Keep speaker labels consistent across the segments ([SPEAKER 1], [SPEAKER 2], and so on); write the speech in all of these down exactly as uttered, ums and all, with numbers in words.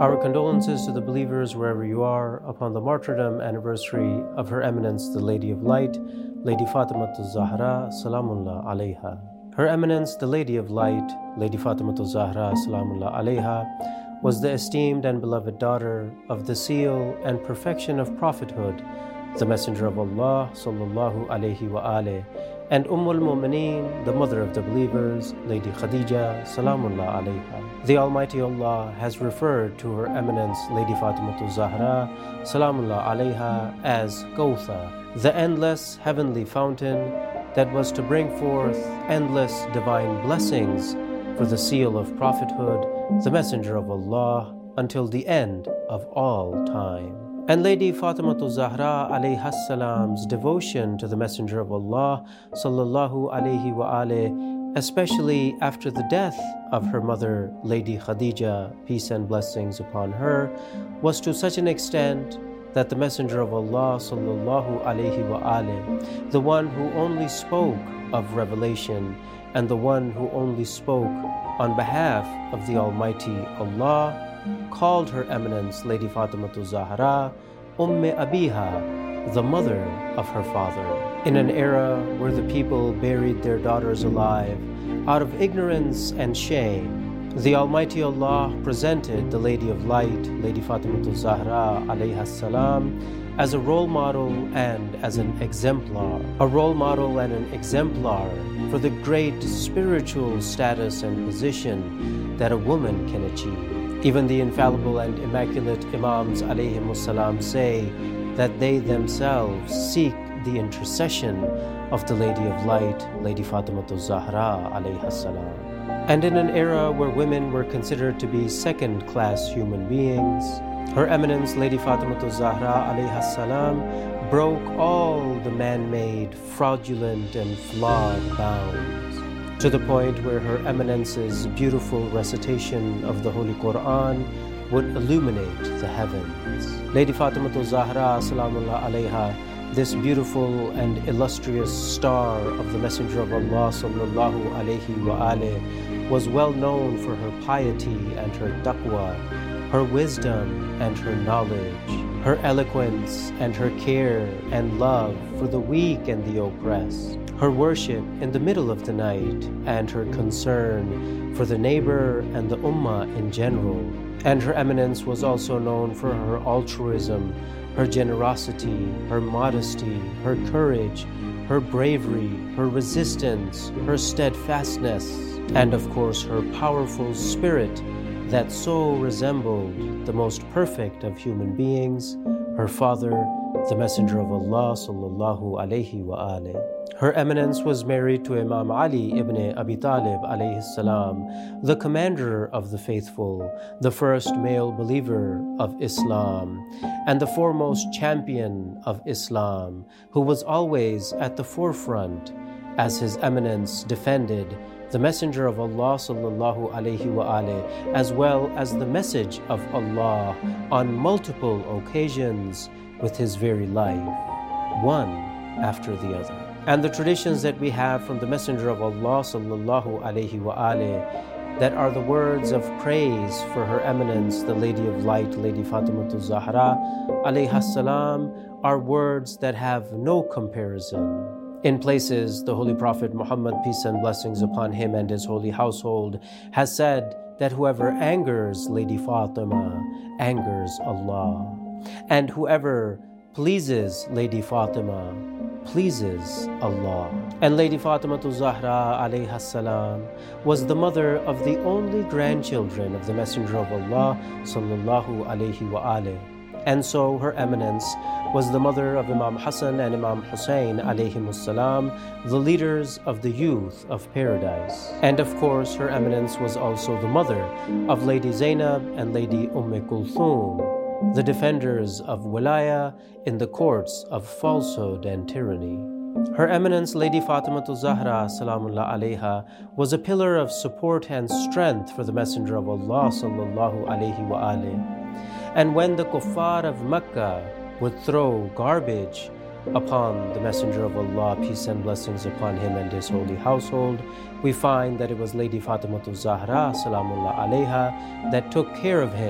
[SPEAKER 1] Our condolences to the believers wherever you are upon the martyrdom anniversary of Her Eminence the Lady of Light, Lady Fatimatul Zahra Salamullah Alayha. Her Eminence the Lady of Light, Lady Fatimatul Zahra Salamullah Alayha, was the esteemed and beloved daughter of the seal and perfection of prophethood, the Messenger of Allah Sallallahu Alaihi wa Alih, and Ummul Mu'mineen, the mother of the believers, Lady Khadija Salamullah Alayha. The Almighty Allah has referred to Her Eminence Lady Fatimatul Zahra Salamullah Alayha as Kawthar, the endless heavenly fountain that was to bring forth endless divine blessings for the seal of prophethood, the Messenger of Allah, until the end of all time. And Lady Fatimatul Zahra alayha salam's devotion to the Messenger of Allah sallallahu alayhi wa alih, especially after the death of her mother Lady Khadija, peace and blessings upon her, was to such an extent that the Messenger of Allah sallallahu alayhi wa alih, the one who only spoke of revelation and the one who only spoke on behalf of the Almighty Allah, called Her Eminence Lady Fatimatul Zahra Umm Abiha, the mother of her father. In an era where the people buried their daughters alive out of ignorance and shame, the Almighty Allah presented the Lady of Light, Lady Fatimatul Zahra alayha salam, as a role model and as an exemplar. A role model and an exemplar for the great spiritual status and position that a woman can achieve. Even the infallible and immaculate Imams alayhimussalam say that they themselves seek the intercession of the Lady of Light, Lady Fatimatul Zahra alayha salam. And in an era where women were considered to be second-class human beings, Her Eminence Lady Fatimatul Zahra alayha salam broke all the man-made, fraudulent and flawed bounds, to the point where Her Eminence's beautiful recitation of the Holy Quran would illuminate the heavens. Lady Fatimatul Zahra Salamullah Alayha, this beautiful and illustrious star of the Messenger of Allah Sallallahu Alayhi wa Alih, was well known for her piety and her taqwa, her wisdom and her knowledge, her eloquence and her care and love for the weak and the oppressed, her worship in the middle of the night, and her concern for the neighbor and the ummah in general. And Her Eminence was also known for her altruism, her generosity, her modesty, her courage, her bravery, her resistance, her steadfastness, and of course her powerful spirit that so resembled the most perfect of human beings, her father, the Messenger of Allah Sallallahu Alaihi wa Alih. Her Eminence was married to Imam Ali ibn Abi Talib alayhi salam, the commander of the faithful, the first male believer of Islam, and the foremost champion of Islam, who was always at the forefront as His Eminence defended the Messenger of Allah Sallallahu Alaihi wa Alih, as well as the message of Allah on multiple occasions with his very life, one after the other. And the traditions that we have from the Messenger of Allah Sallallahu Alaihi wa Alih, that are the words of praise for Her Eminence, the Lady of Light, Lady Fatimatul Zahra alayha salam, are words that have no comparison. In places, the Holy Prophet Muhammad, peace and blessings upon him and his holy household, has said that whoever angers Lady Fatima angers Allah, and whoever pleases Lady Fatima pleases Allah. And Lady Fatimatul Zahra alayha salam was the mother of the only grandchildren of the Messenger of Allah Sallallahu Alaihi wa Alih. And so Her Eminence was the mother of Imam Hassan and Imam Hussein alayhimussalam, the leaders of the youth of paradise. And of course, Her Eminence was also the mother of Lady Zainab and Lady Umm Kulthum, the defenders of wilaya in the courts of falsehood and tyranny. Her Eminence Lady Fatimatul Zahra Salamullah Alayha was a pillar of support and strength for the Messenger of Allah Sallallahu Alaihi wa Alih. And when the kuffar of Mecca would throw garbage upon the Messenger of Allah, peace and blessings upon him and his holy household, we find that it was Lady Fatimatul Zahra Salamullah Alayha that took care of him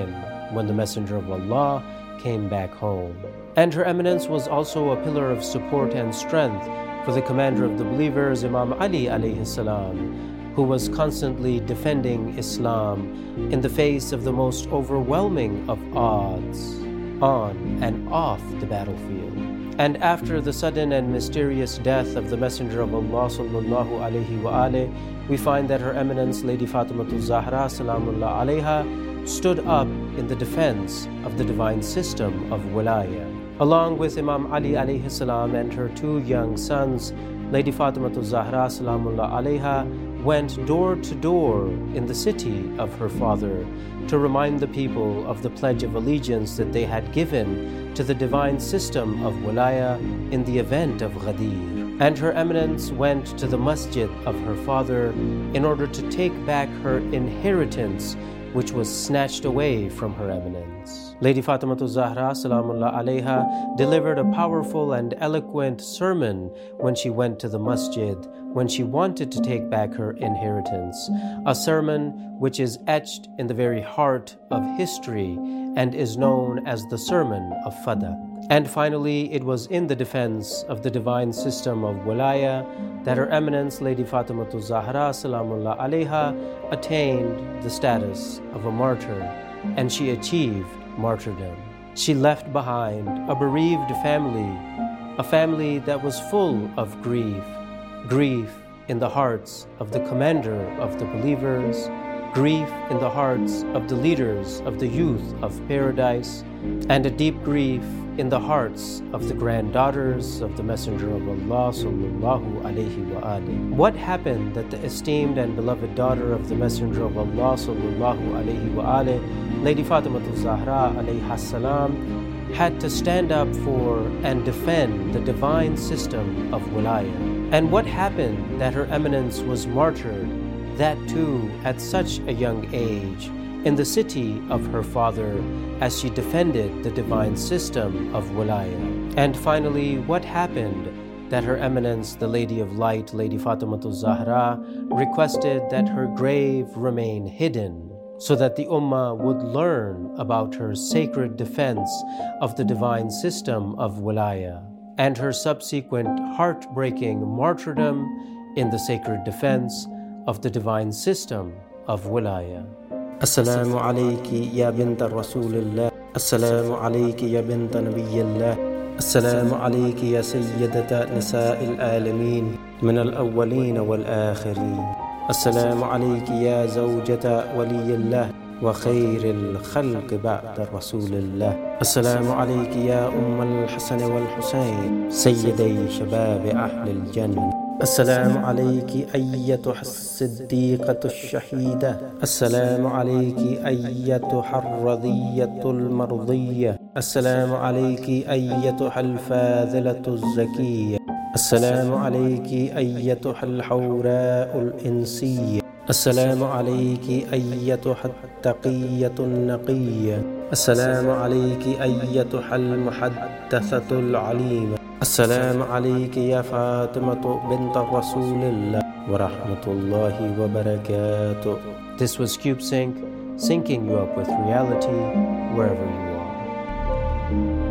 [SPEAKER 1] when the Messenger of Allah came back home. And Her Eminence was also a pillar of support and strength for the commander of the believers, Imam Ali alayhi salam, who was constantly defending Islam in the face of the most overwhelming of odds on and off the battlefield. And after the sudden and mysterious death of the Messenger of Allah sallallahu alayhi wa alayhi, we find that Her Eminence Lady Fatimatul Zahra salamullah alayha stood up in the defense of the divine system of wilaya. Along with Imam Ali alayhi salam and her two young sons, Lady Fatimatul Zahra salamullah alayha went door to door in the city of her father to remind the people of the pledge of allegiance that they had given to the divine system of wilaya in the event of Ghadir. And Her Eminence went to the masjid of her father in order to take back her inheritance, which was snatched away from Her Eminence. Lady Fatimatul Zahra salamullah alayha delivered a powerful and eloquent sermon when she went to the masjid, when she wanted to take back her inheritance, a sermon which is etched in the very heart of history and is known as the Sermon of Fadak. And finally, it was in the defense of the divine system of wilaya that Her Eminence Lady Fatimatul Zahra salamullah alayha attained the status of a martyr, and she achieved martyrdom. She left behind a bereaved family, a family that was full of grief, grief in the hearts of the commander of the believers, grief in the hearts of the leaders of the youth of paradise, and a deep grief in the hearts of the granddaughters of the Messenger of Allah sallallahu alayhi wa alihi. What happened that the esteemed and beloved daughter of the Messenger of Allah sallallahu alayhi wa alihi, Lady Fatimatul Zahra alayha salam, had to stand up for and defend the divine system of wilaya? And what happened that Her Eminence was martyred, that too at such a young age, in the city of her father, as she defended the divine system of wilaya? And finally, what happened that Her Eminence, the Lady of Light, Lady Fatimatul Zahra, requested that her grave remain hidden, so that the Ummah would learn about her sacred defense of the divine system of wilaya, and her subsequent heartbreaking martyrdom in the sacred defense of the divine system of wilaya.
[SPEAKER 2] Assalamu alayki ya bint Rasulillah. Assalamu alayki ya bint Nabiyillah. Assalamu alayki ya sayyidata nisa'il alamin min al-awwalin wal-akhirin. Assalamu alayki ya zawjata waliyillah wa khayril khalq ba'da Rasulillah. Assalamu alayki ya umm al-Hasan wal-Husayn sayyiday shabab ahli al-jannah. السلام عليك أيتها الصديقة الشهيدة. السلام عليك أيتها الرضية المرضية. السلام عليك أيتها الفاضلة الزكية. السلام عليك أيتها الحوراء الإنسية. السلام عليك أيتها التقية النقية. السلام عليك أيتها المحدثة العليمة. السلام عليك يا فاطمة بنت رسول الله ورحمة الله وبركاته.
[SPEAKER 1] This was CubeSync, syncing you up with reality wherever you are.